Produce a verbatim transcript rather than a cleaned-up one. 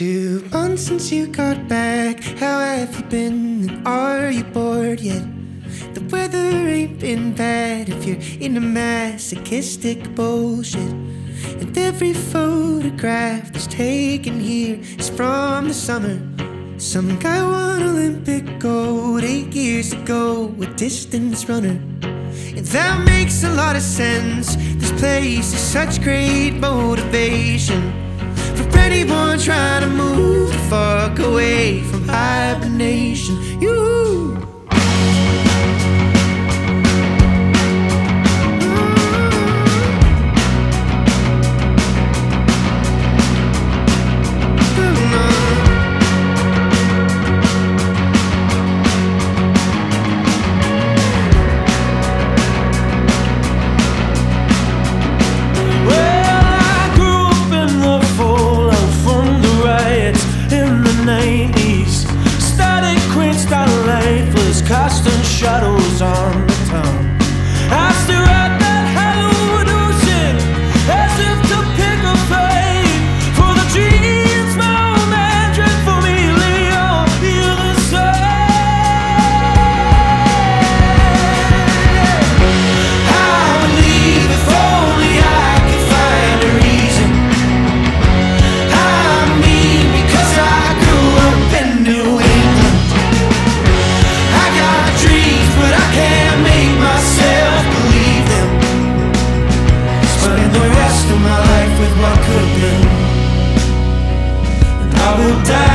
Two months since you got back. How have you been? And are you bored yet? The weather ain't been bad if you're into masochistic bullshit. And every photograph that's taken here is from the summer. Some guy won Olympic gold eight years ago, a distance runner. And that makes a lot of sense. This place is such great motivation for anyone trying to move the fuck away from hibernation. You casting shadows on the town. I stare at that hallowed ocean as if to pick a fate for the dreams my old man dreamt for me. Leo, you're the same. I would leave if only I could find a reason. I mean, because I grew up in New England. But I can't make myself believe them. Spending the rest of my life with what could have been. And I will die